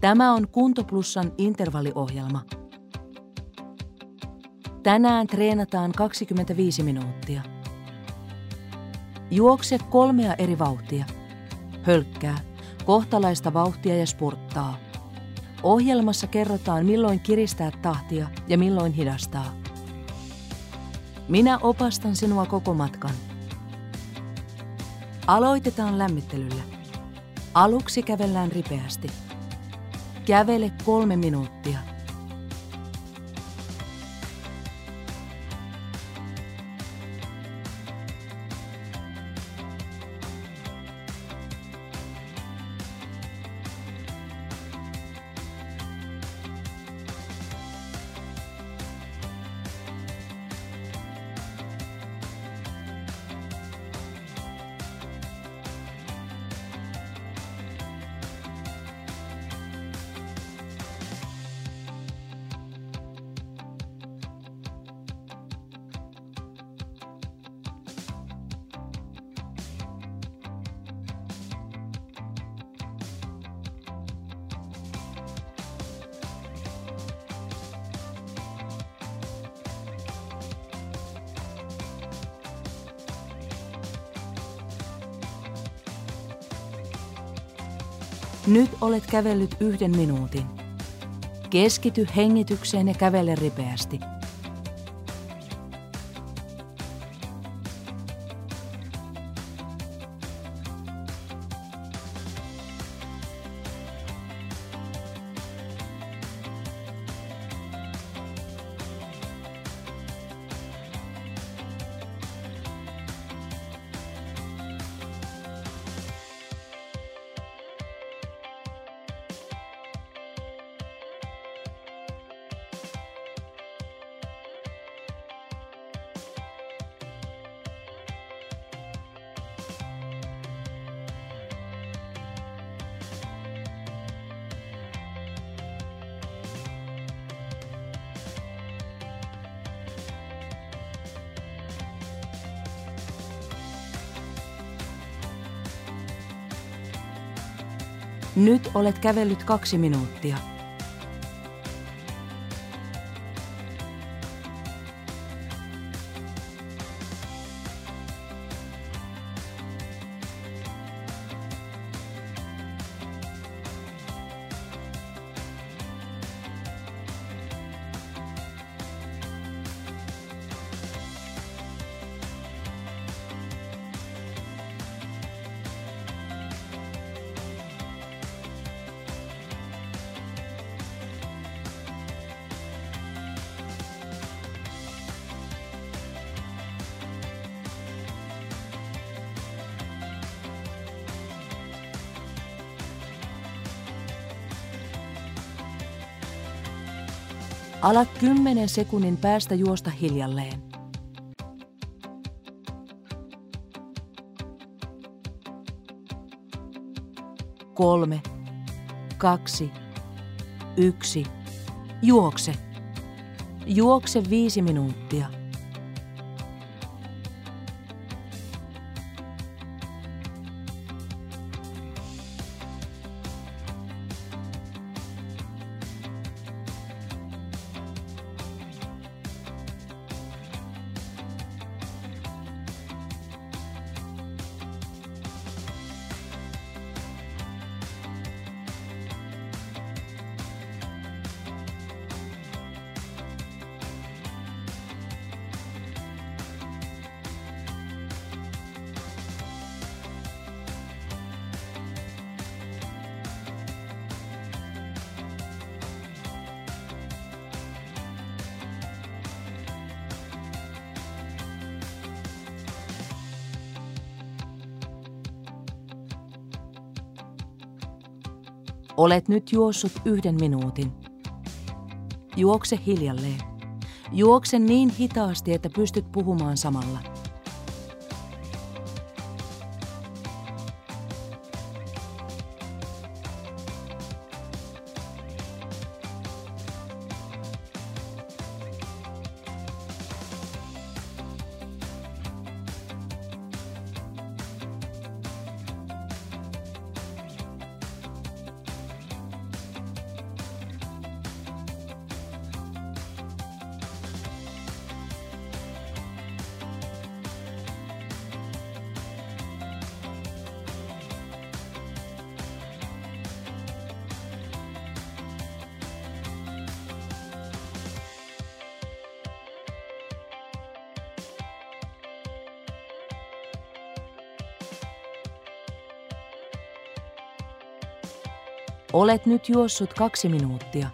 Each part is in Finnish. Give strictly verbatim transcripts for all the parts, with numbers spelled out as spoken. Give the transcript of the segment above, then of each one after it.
Tämä on Kuntoplussan intervalliohjelma. Tänään treenataan kaksikymmentäviisi minuuttia. Juokse kolmea eri vauhtia. Hölkkää, kohtalaista vauhtia ja spurttaa. Ohjelmassa kerrotaan, milloin kiristää tahtia ja milloin hidastaa. Minä opastan sinua koko matkan. Aloitetaan lämmittelyllä. Aluksi kävellään ripeästi. Kävele kolme minuuttia. Nyt olet kävellyt yhden minuutin. Keskity hengitykseen ja kävele ripeästi. Nyt olet kävellyt kaksi minuuttia. Ala kymmenen sekunnin päästä juosta hiljalleen. Kolme, kaksi, yksi. Juokse. Juokse viisi minuuttia. Olet nyt juossut yhden minuutin. Juokse hiljalleen. Juokse niin hitaasti, että pystyt puhumaan samalla. Olet nyt juossut kaksi minuuttia.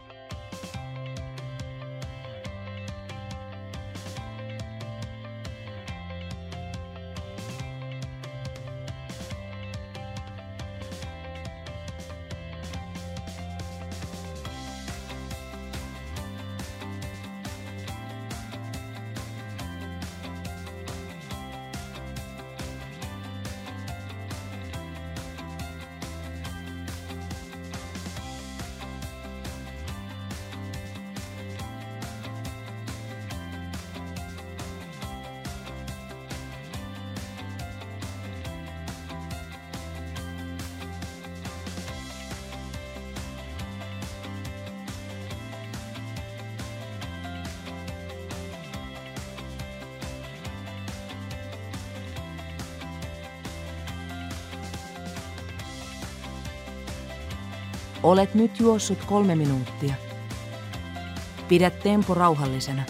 Olet nyt juossut kolme minuuttia. Pidä tempo rauhallisena.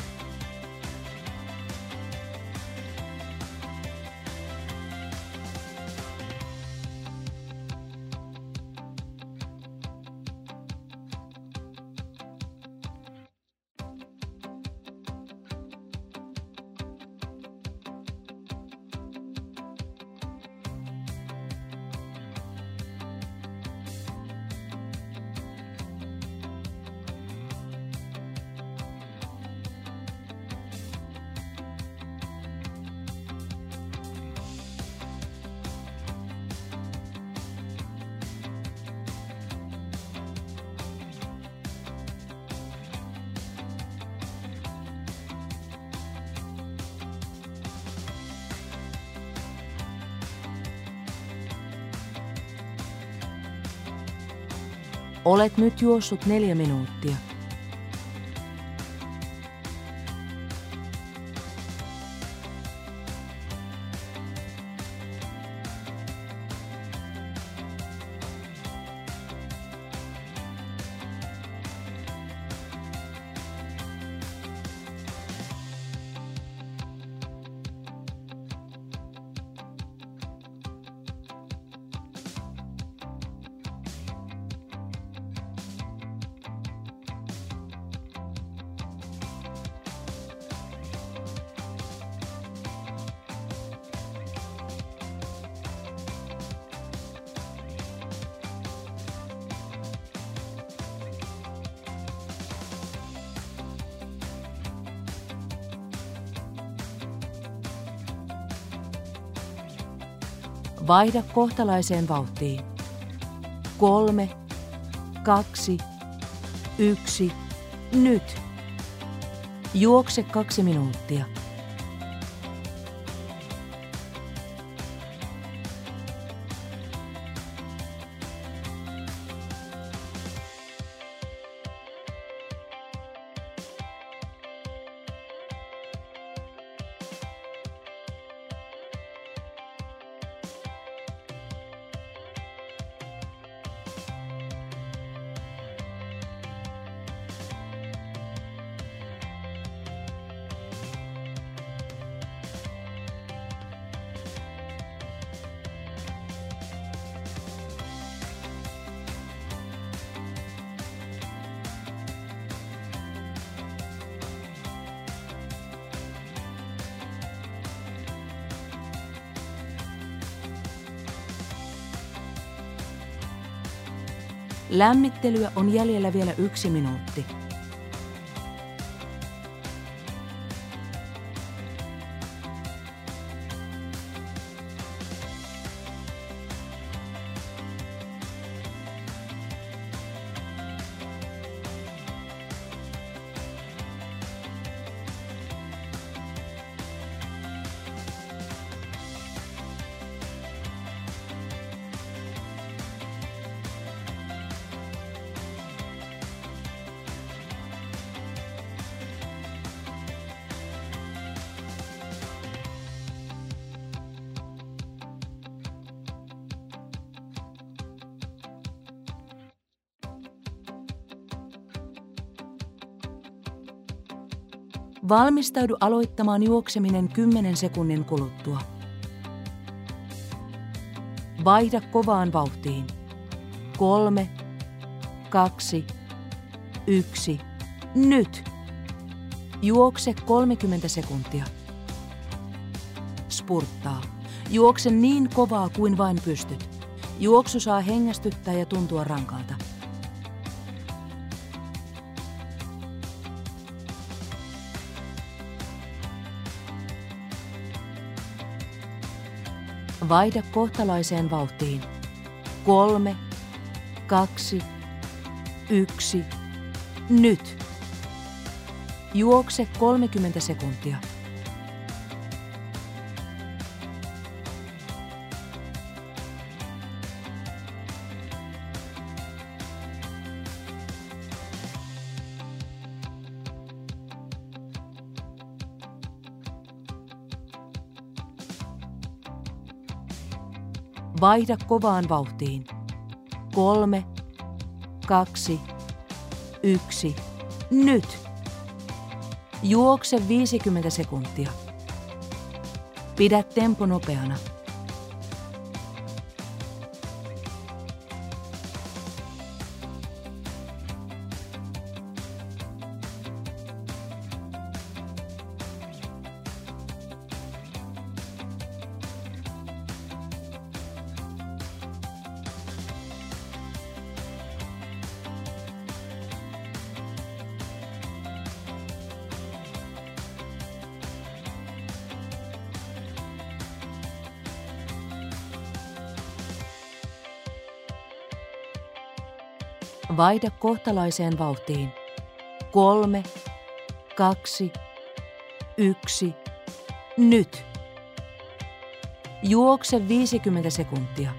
Olet nyt juossut neljä minuuttia. Vaihda kohtalaiseen vauhtiin. Kolme, kaksi, yksi, nyt. Juokse kaksi minuuttia. Lämmittelyä on jäljellä vielä yksi minuutti. Valmistaudu aloittamaan juokseminen kymmenen sekunnin kuluttua. Vaihda kovaan vauhtiin. Kolme, kaksi, yksi, nyt! Juokse kolmekymmentä sekuntia. Spurttaa. Juokse niin kovaa kuin vain pystyt. Juoksu saa hengästyttää ja tuntua rankalta. Vaihda kohtalaiseen vauhtiin. Kolme, kaksi, yksi, nyt! Juokse kolmekymmentä sekuntia. Vaihda kovaan vauhtiin. Kolme, kaksi, yksi, nyt! Juokse viisikymmentä sekuntia. Pidä tempo nopeana. Vaihda kohtalaiseen vauhtiin. Kolme, kaksi, yksi, nyt! Juokse viisikymmentä sekuntia.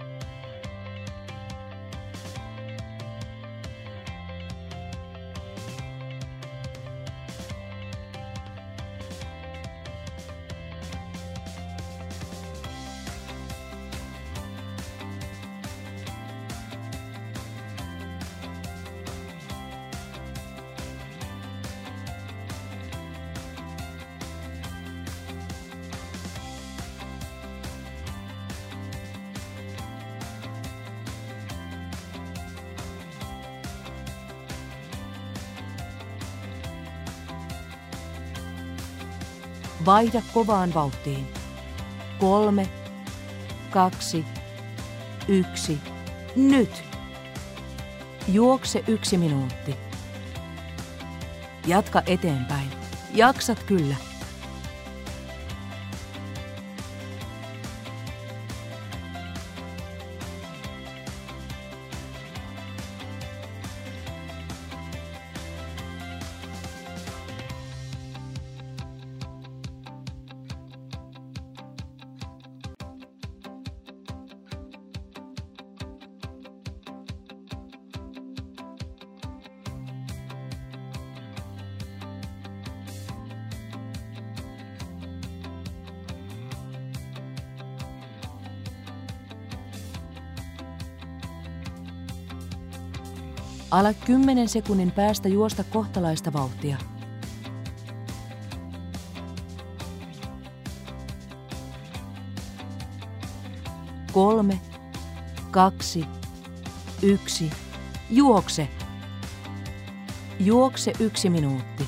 Vaihda kovaan vauhtiin. Kolme, kaksi, yksi, nyt! Juokse yksi minuutti. Jatka eteenpäin. Jaksat kyllä. Ala kymmenen sekunnin päästä juosta kohtalaista vauhtia. Kolme, kaksi, yksi, juokse! Juokse yksi minuutti.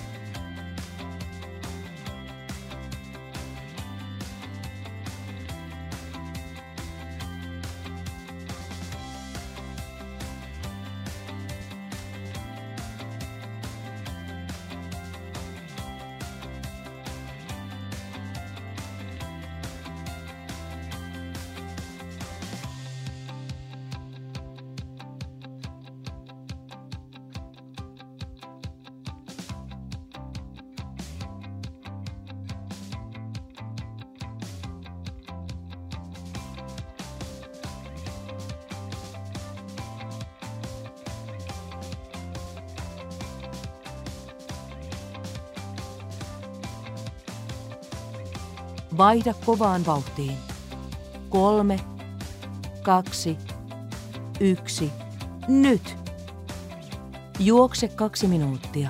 Vaihda kovaan vauhtiin. Kolme, kaksi, yksi, nyt! Juokse kaksi minuuttia.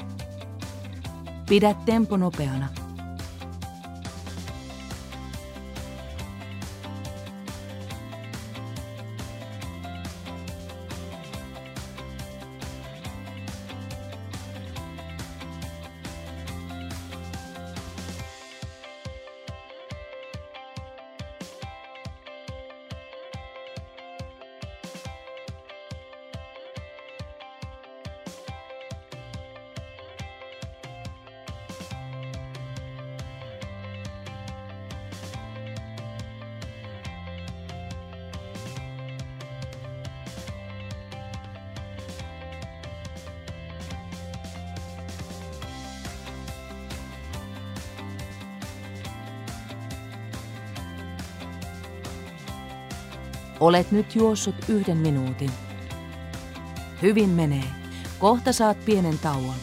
Pidä tempo nopeana. Olet nyt juossut yhden minuutin. Hyvin menee. Kohta saat pienen tauon.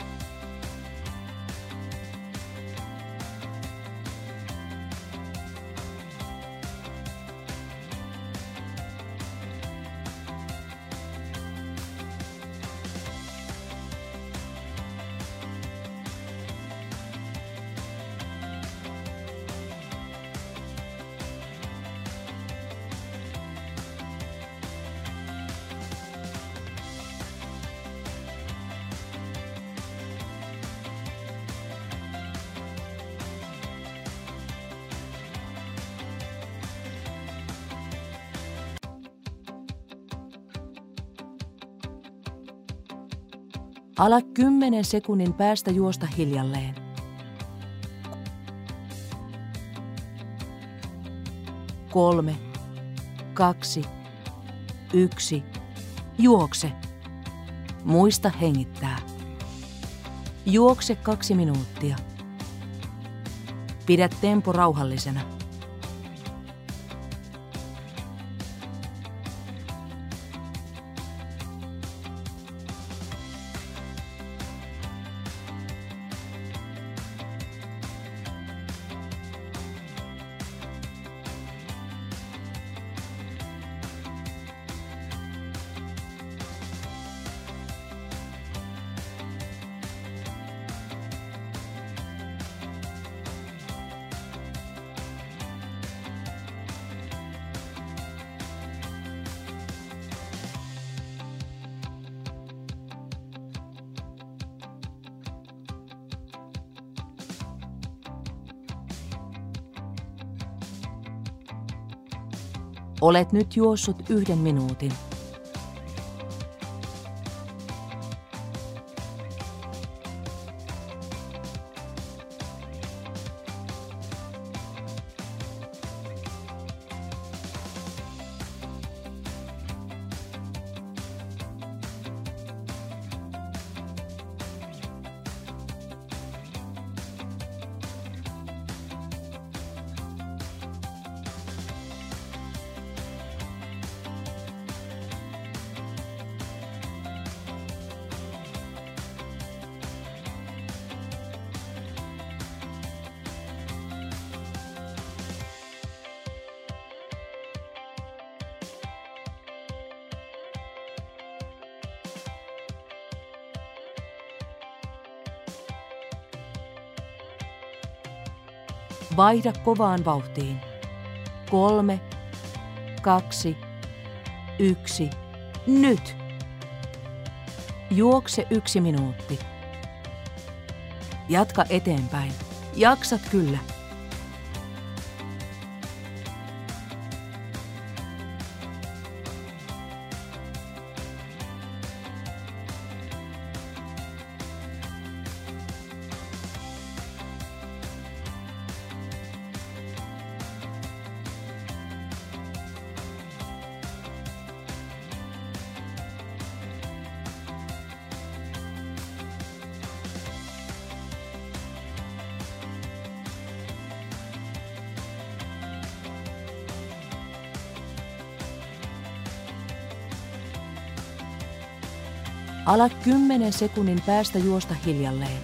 Ala kymmenen sekunnin päästä juosta hiljalleen. Kolme, kaksi, yksi, juokse. Muista hengittää. Juokse kaksi minuuttia. Pidä tempo rauhallisena. Olet nyt juossut yhden minuutin. Vaihda kovaan vauhtiin. Kolme, kaksi, yksi, nyt! Juokse yksi minuutti. Jatka eteenpäin. Jaksat kyllä. Ala kymmenen sekunnin päästä juosta hiljalleen.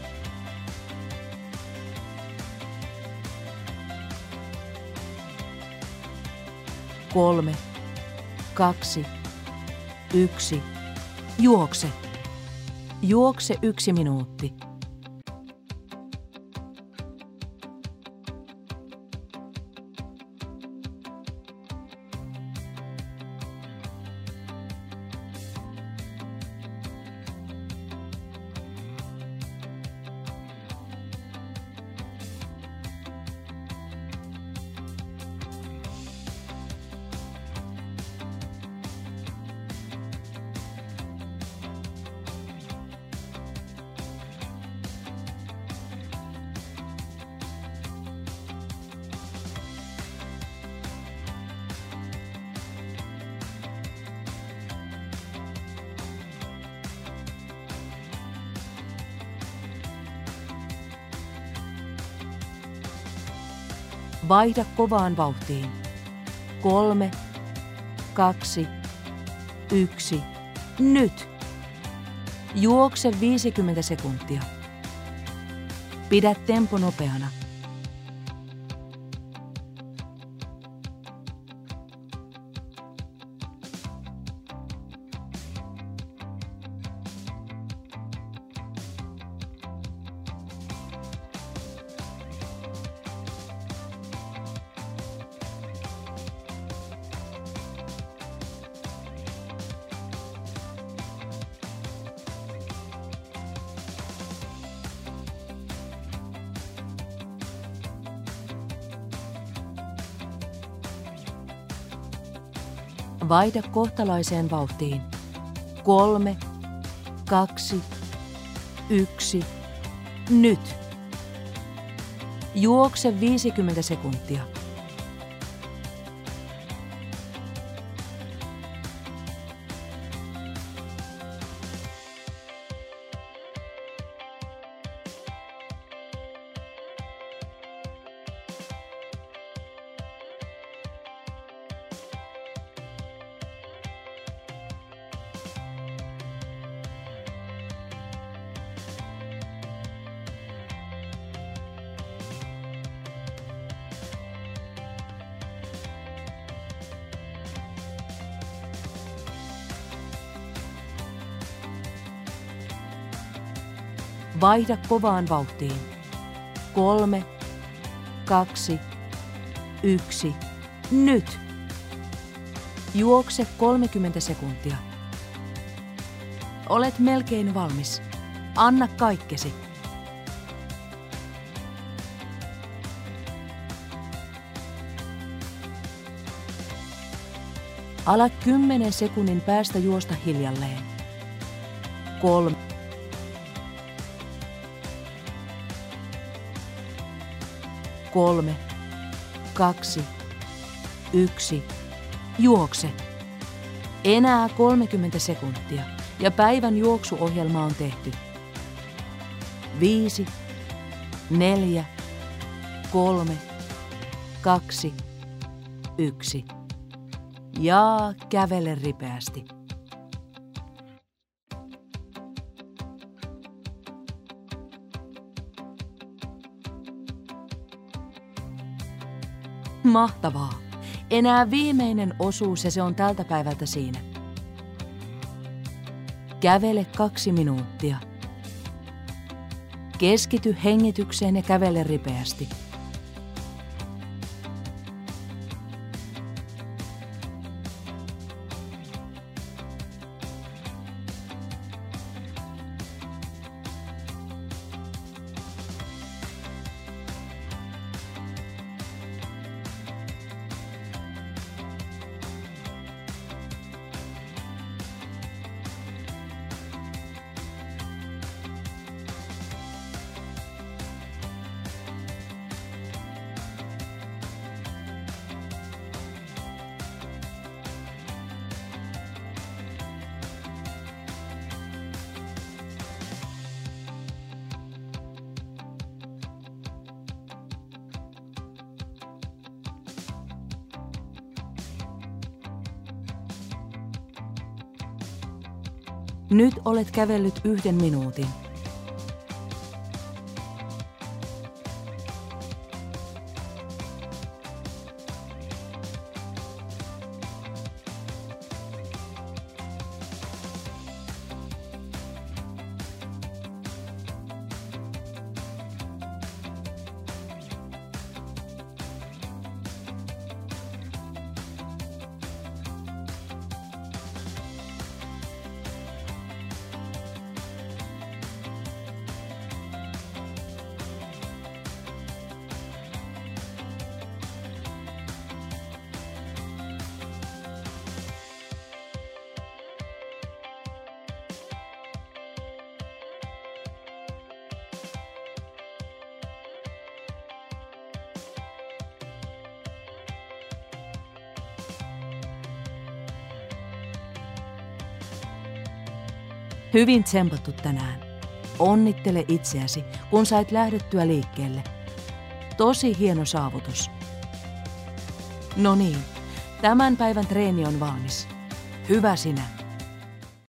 Kolme, kaksi, yksi, juokse. Juokse yksi minuutti. Vaihda kovaan vauhtiin. Kolme, kaksi, yksi, nyt! Juokse viisikymmentä sekuntia. Pidä tempo nopeana. Vaihda kohtalaiseen vauhtiin. Kolme, kaksi, yksi, nyt! Juokse viisikymmentä sekuntia. Vaihda kovaan vauhtiin. Kolme, kaksi, yksi, nyt! Juokse kolmekymmentä sekuntia. Olet melkein valmis. Anna kaikkesi. Ala kymmenen sekunnin päästä juosta hiljalleen. Kolme. Kolme, kaksi, yksi, juokse. Enää kolmekymmentä sekuntia ja päivän juoksuohjelma on tehty. Viisi, neljä, kolme, kaksi, yksi. Ja kävele ripeästi. Mahtavaa! Enää viimeinen osuus ja se on tältä päivältä siinä. Kävele kaksi minuuttia. Keskity hengitykseen ja kävele ripeästi. Nyt olet kävellyt yhden minuutin. Hyvin tsempattu tänään. Onnittele itseäsi, kun sait lähdettyä liikkeelle. Tosi hieno saavutus. No niin, Tämän päivän treeni on valmis. Hyvä sinä.